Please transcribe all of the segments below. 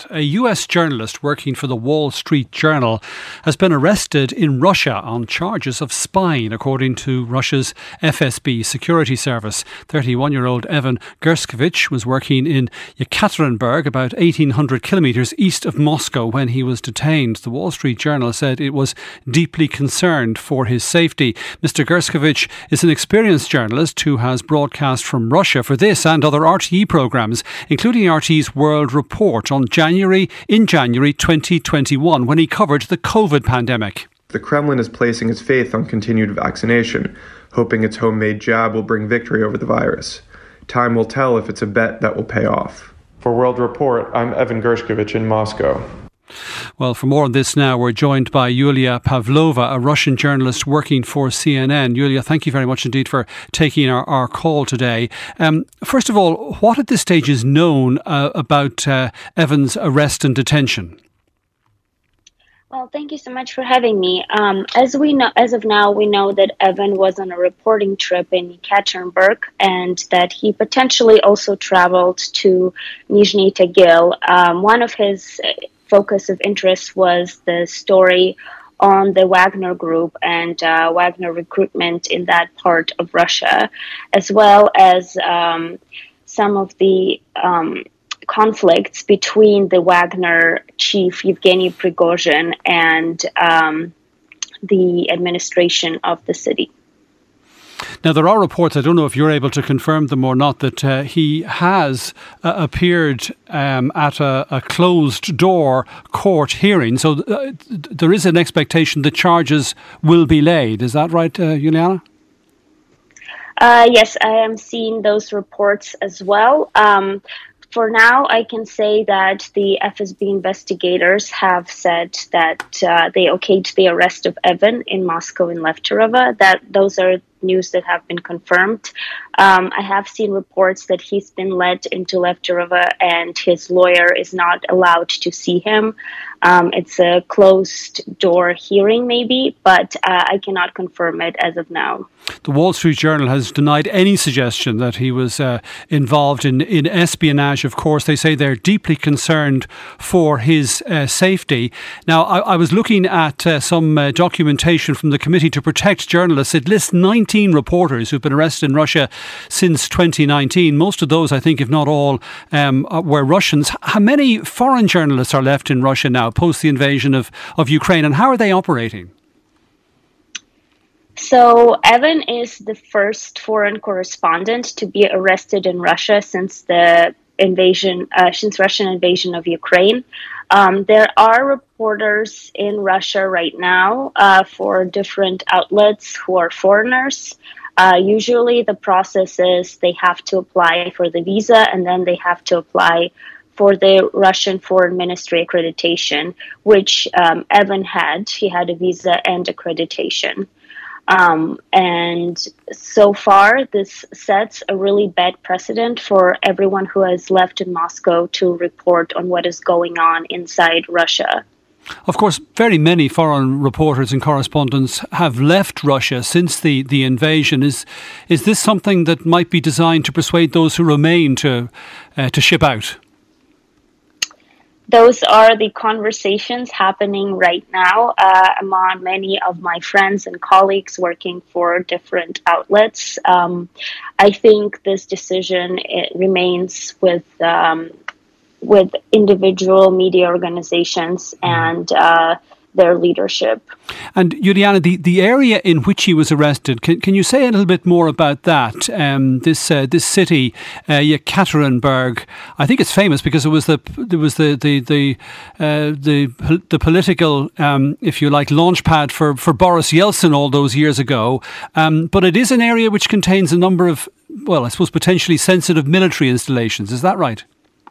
that. A US journalist working for the Wall Street Journal has been arrested in Russia on charges of spying, according to Russia's FSB security service. 31-year-old Evan Gershkovich was working in Yekaterinburg, about 1,800 kilometres east of Moscow, when he was detained. The Wall Street Journal said it was deeply concerned for his safety. Mr. Gershkovich is an experienced journalist who has broadcast from Russia for this and other RTE programmes, including RTE's World Report in January 2021, when he covered the COVID pandemic. The Kremlin is placing its faith on continued vaccination, hoping its homemade jab will bring victory over the virus. Time will tell if it's a bet that will pay off. For World Report, I'm Evan Gershkovich in Moscow. Well, for more on this now, we're joined by Yulia Pavlova, a Russian journalist working for CNN. Yulia, thank you very much indeed for taking our call today. First of all, what at this stage is known about Evan's arrest and detention? Well, thank you so much for having me. As of now, we know that Evan was on a reporting trip in Yekaterinburg and that he potentially also traveled to Nizhny Tagil. One of his focus of interest was the story on the Wagner Group and Wagner recruitment in that part of Russia, as well as some of the conflicts between the Wagner chief Yevgeny Prigozhin and the administration of the city. Now, there are reports, I don't know if you're able to confirm them or not, that he has appeared at a closed-door court hearing. So there is an expectation the charges will be laid. Is that right, Juliana? Yes, I am seeing those reports as well. For now, I can say that the FSB investigators have said that they okayed the arrest of Evan in Moscow and Levcherova. That those are news that have been confirmed. I have seen reports that he's been led into Levcherova and his lawyer is not allowed to see him. It's a closed-door hearing, maybe, but I cannot confirm it as of now. The Wall Street Journal has denied any suggestion that he was involved in espionage. Of course, they say they're deeply concerned for his safety. Now, I was looking at some documentation from the Committee to Protect Journalists. It lists 19 reporters who've been arrested in Russia since 2019. Most of those, I think, if not all, were Russians. How many foreign journalists are left in Russia now, post the invasion of Ukraine, and how are they operating? So Evan is the first foreign correspondent to be arrested in Russia since the Russian invasion of Ukraine. There are reporters in Russia right now for different outlets who are foreigners. Usually the process is they have to apply for the visa and then they have to apply for the Russian Foreign Ministry accreditation, which Evan had. He had a visa and accreditation. And so far, this sets a really bad precedent for everyone who has left in Moscow to report on what is going on inside Russia. Of course, very many foreign reporters and correspondents have left Russia since the invasion. Is this something that might be designed to persuade those who remain to ship out? Those are the conversations happening right now among many of my friends and colleagues working for different outlets. I think this decision remains with individual media organizations and their leadership. And Juliana, the area in which he was arrested, can you say a little bit more about that? This city, Yekaterinburg, I think it's famous because it was the political, if you like, launch pad for Boris Yeltsin all those years ago. But it is an area which contains a number of, well, I suppose potentially sensitive military installations. Is that right?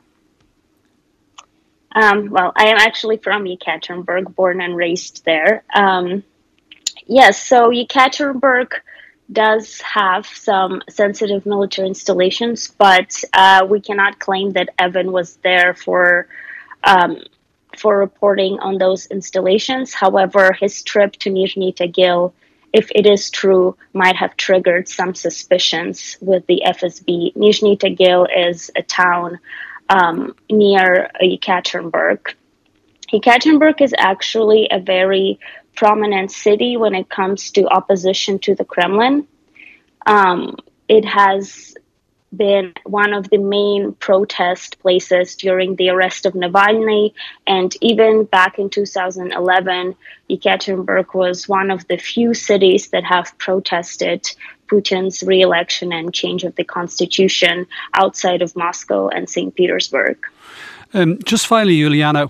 Well, I am actually from Yekaterinburg, born and raised there. Yes, so Yekaterinburg does have some sensitive military installations, but we cannot claim that Evan was there for reporting on those installations. However, his trip to Nizhny Tagil, if it is true, might have triggered some suspicions with the FSB. Nizhny Tagil is a town near Yekaterinburg. Yekaterinburg is actually a very prominent city when it comes to opposition to the Kremlin. It has been one of the main protest places during the arrest of Navalny, and even back in 2011, Yekaterinburg was one of the few cities that have protested Putin's re-election and change of the constitution outside of Moscow and St. Petersburg. Just finally, Juliana,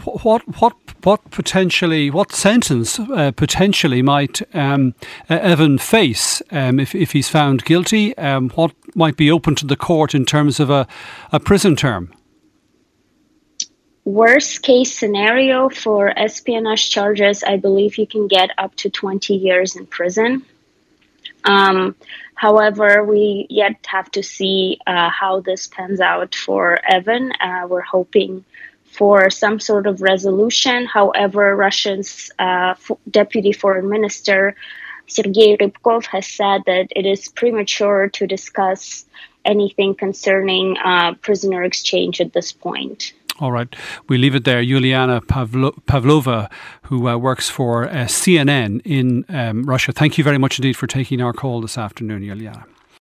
what sentence potentially might Evan face if he's found guilty? What might be open to the court in terms of a prison term? Worst case scenario for espionage charges, I believe you can get up to 20 years in prison. However, we yet have to see how this pans out for Evan. We're hoping for some sort of resolution. However, Russia's Deputy Foreign Minister Sergei Rybkov has said that it is premature to discuss anything concerning prisoner exchange at this point. All right, we leave it there. Juliana Pavlova, who works for CNN in Russia. Thank you very much indeed for taking our call this afternoon, Juliana.